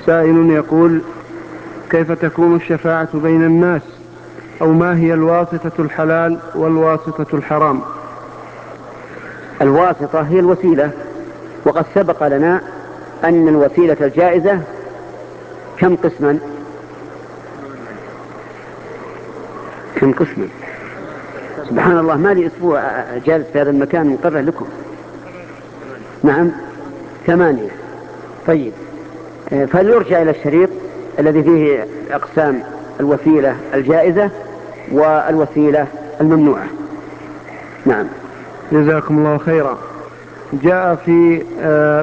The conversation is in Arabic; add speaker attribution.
Speaker 1: سائل يقول: كيف تكون الشفاعة بين الناس؟ أو ما هي الواسطة الحلال والواسطة الحرام؟
Speaker 2: الواسطة هي الوسيلة، وقد سبق لنا أن الوسيلة الجائزة كم قسما؟ سبحان الله، ما لي أسبوع جالس في هذا المكان مقرر لكم. نعم 8. طيب، فليرجع إلى الشريط الذي فيه أقسام الوسيلة الجائزة والوسيلة الممنوعة. نعم،
Speaker 1: جزاكم الله خيرا. جاء في